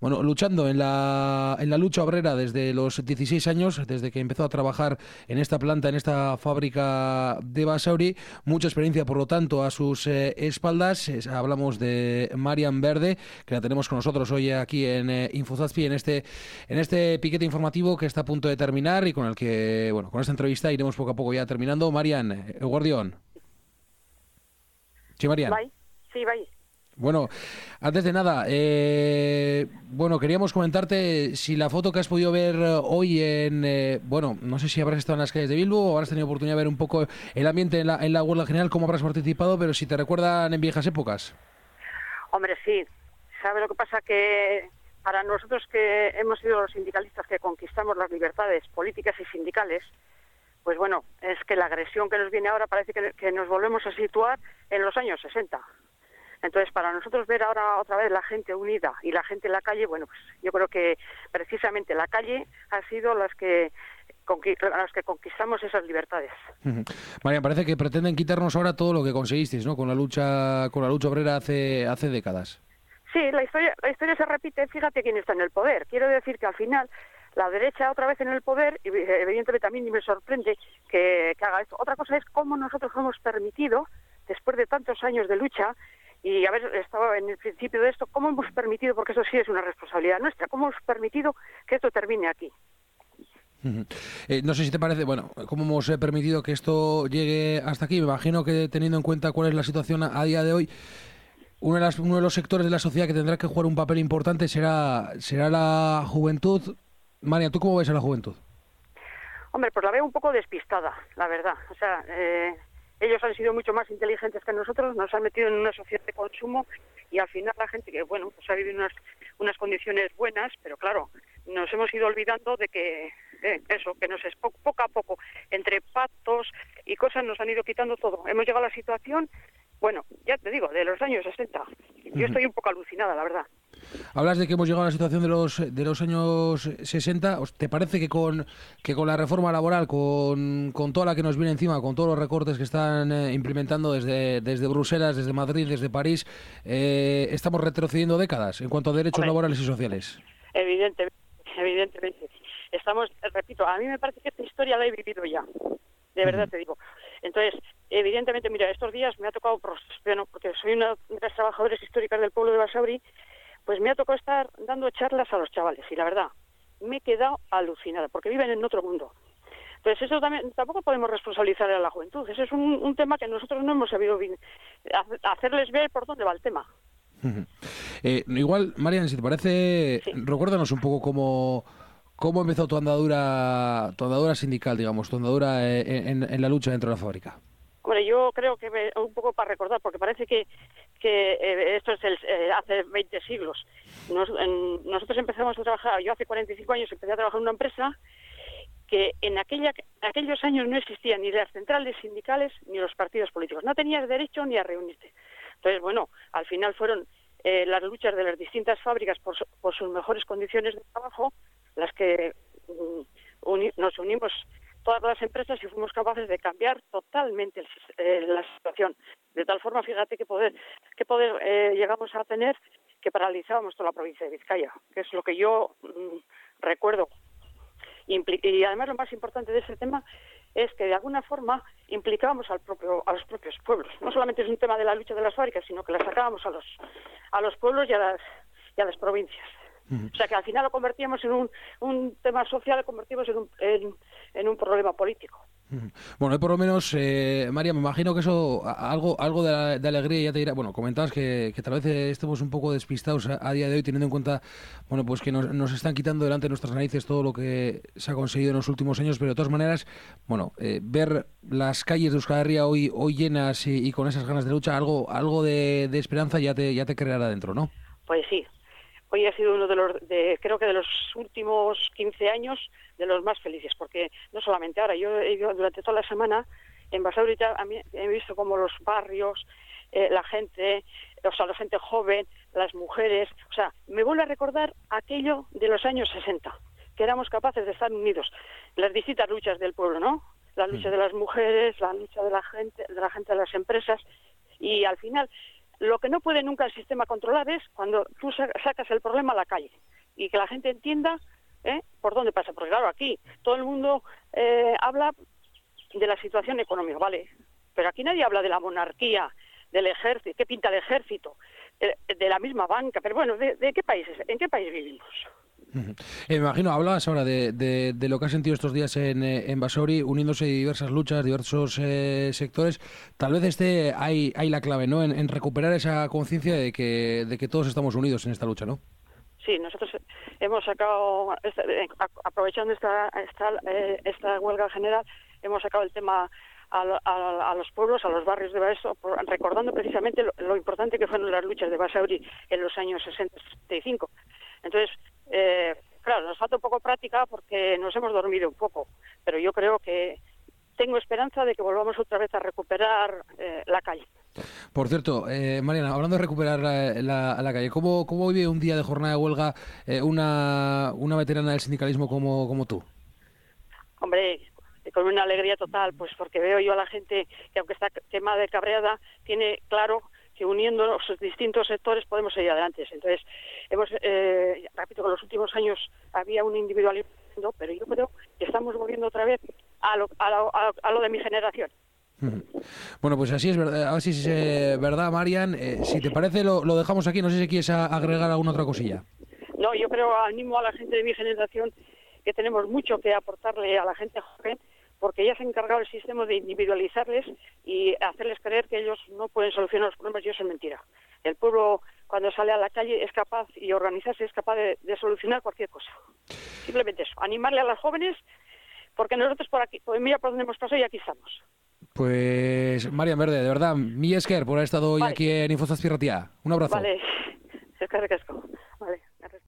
bueno, luchando en la lucha obrera desde los 16 años, desde que empezó a trabajar en esta planta, en esta fábrica de Basauri. Mucha experiencia, por lo tanto, a sus espaldas. Hablamos de Marian Verde, que la tenemos con nosotros hoy aquí en Infozazpi, en este piquete informativo que está a punto de terminar y con el que, bueno, con esta entrevista iremos poco a poco ya terminando. Marian, Guardión. Sí, Marian. Bai, sí, bai. Bueno, antes de nada, bueno, queríamos comentarte si la foto que has podido ver hoy bueno, no sé si habrás estado en las calles de Bilbo o habrás tenido oportunidad de ver un poco el ambiente en la huelga general, cómo habrás participado, pero si te recuerdan en viejas épocas. Hombre, sí. ¿Sabe lo que pasa? Que para nosotros que hemos sido los sindicalistas que conquistamos las libertades políticas y sindicales, pues bueno, es que la agresión que nos viene ahora parece que nos volvemos a situar en los años 60. Entonces, para nosotros ver ahora otra vez la gente unida y la gente en la calle, bueno, pues yo creo que precisamente la calle ha sido las que conquistamos esas libertades. María, parece que pretenden quitarnos ahora todo lo que conseguisteis, ¿no? Con la lucha obrera hace décadas. Sí, la historia se repite. Fíjate quién está en el poder. Quiero decir que al final la derecha otra vez en el poder, y evidentemente también me sorprende que haga esto. Otra cosa es cómo nosotros hemos permitido, después de tantos años de lucha, y haber estado en el principio de esto, ¿cómo hemos permitido, porque eso sí es una responsabilidad nuestra, cómo hemos permitido que esto termine aquí? No sé si te parece, bueno, cómo hemos permitido que esto llegue hasta aquí. Me imagino que teniendo en cuenta cuál es la situación a día de hoy, uno de los sectores de la sociedad que tendrá que jugar un papel importante será la juventud. María, ¿tú cómo ves a la juventud? Hombre, pues la veo un poco despistada, la verdad. O sea, ellos han sido mucho más inteligentes que nosotros, nos han metido en una sociedad de consumo y al final la gente que, bueno, pues ha vivido unas condiciones buenas, pero claro, nos hemos ido olvidando de que que poco a poco, entre pactos y cosas, nos han ido quitando todo. Hemos llegado a la situación, bueno, ya te digo, de los años 60. Yo estoy un poco alucinada, la verdad. Hablas de que hemos llegado a la situación de los años 60. ¿Te parece que con la reforma laboral, con toda la que nos viene encima, con todos los recortes que están implementando desde Bruselas, desde Madrid, desde París, estamos retrocediendo décadas en cuanto a derechos laborales y sociales? Evidentemente. Repito, a mí me parece que esta historia la he vivido ya. De verdad te digo. Entonces, evidentemente, mira, estos días me ha tocado, porque soy una de las trabajadoras históricas del pueblo de Basauri, pues me ha tocado estar dando charlas a los chavales y la verdad, me he quedado alucinada porque viven en otro mundo. Entonces eso tampoco podemos responsabilizar a la juventud. Ese es un tema que nosotros no hemos sabido hacerles ver por dónde va el tema. Igual, Marian, si te parece, sí. Recuérdanos un poco cómo empezó tu andadura sindical, digamos, tu andadura en la lucha dentro de la fábrica. Hombre, yo creo que un poco para recordar, porque parece que esto es hace 20 siglos. Nosotros empezamos a trabajar, yo hace 45 años empecé a trabajar en una empresa que en aquellos años no existían ni las centrales sindicales ni los partidos políticos. No tenías derecho ni a reunirte. Entonces, bueno, al final fueron las luchas de las distintas fábricas por sus mejores condiciones de trabajo las que nos unimos todas las empresas y fuimos capaces de cambiar totalmente la situación. De tal forma, fíjate qué poder llegamos a tener que paralizábamos toda la provincia de Vizcaya, que es lo que yo recuerdo. Y además lo más importante de ese tema es que de alguna forma implicábamos a los propios pueblos. No solamente es un tema de la lucha de las fábricas, sino que la sacábamos a los pueblos y a las provincias. O sea que al final lo convertíamos en un tema social, lo convertimos en un problema político. Bueno, por lo menos, María, me imagino que eso, algo de alegría ya te dirá. Bueno, comentabas que tal vez estemos un poco despistados a día de hoy, teniendo en cuenta, bueno, pues que nos están quitando delante de nuestras narices todo lo que se ha conseguido en los últimos años, pero de todas maneras, bueno, ver las calles de Euskal Herria hoy llenas y con esas ganas de lucha, algo de esperanza ya te creará dentro, ¿no? Pues sí. Hoy ha sido uno creo que de los últimos 15 años de los más felices, porque no solamente ahora, yo he ido durante toda la semana en Basauri, he visto como los barrios, la gente joven, las mujeres, o sea, me vuelve a recordar aquello de los años 60, que éramos capaces de estar unidos, las distintas luchas del pueblo, ¿no? La lucha de las mujeres, la lucha de la gente de las empresas, y al final lo que no puede nunca el sistema controlar es cuando tú sacas el problema a la calle. y que la gente entienda por dónde pasa. Porque claro, aquí todo el mundo habla de la situación económica, ¿vale? Pero aquí nadie habla de la monarquía, del ejército, qué pinta el ejército, de la misma banca. Pero bueno, ¿de qué países? ¿En qué país vivimos? Me imagino, hablabas ahora de lo que has sentido estos días en Basauri, uniéndose diversas luchas, diversos sectores. Tal vez hay la clave, ¿no? En recuperar esa conciencia de que todos estamos unidos en esta lucha, ¿no? Sí, nosotros hemos sacado, aprovechando esta huelga general, hemos sacado el tema a los pueblos, a los barrios de Baeso, recordando precisamente lo importante que fueron las luchas de Basauri en los años 60-65. Entonces, claro, nos falta un poco práctica porque nos hemos dormido un poco, pero yo creo que tengo esperanza de que volvamos otra vez a recuperar la calle. Por cierto, Mariana, hablando de recuperar la calle, ¿cómo vive un día de jornada de huelga una veterana del sindicalismo como tú? Hombre, con una alegría total, pues porque veo yo a la gente que aunque está quemada y cabreada, tiene claro que uniendo los distintos sectores podemos seguir adelante. Entonces, repito que en los últimos años había un individualismo, pero yo creo que estamos volviendo otra vez a lo de mi generación. Bueno, pues así es verdad, verdad, Marian. Si te parece, lo dejamos aquí. No sé si quieres agregar alguna otra cosilla. No, yo creo, animo a la gente de mi generación que tenemos mucho que aportarle a la gente joven, porque ya se ha encargado el sistema de individualizarles y hacerles creer que ellos no pueden solucionar los problemas, y eso es mentira. El pueblo, cuando sale a la calle, es capaz, y organizarse, es capaz de solucionar cualquier cosa. Simplemente eso, animarle a los jóvenes, porque nosotros por aquí, pues mira por dónde hemos pasado y aquí estamos. Pues, Marian Verde, de verdad, mi esker por haber estado hoy aquí en Infostas Pirratia. Un abrazo. Vale, es que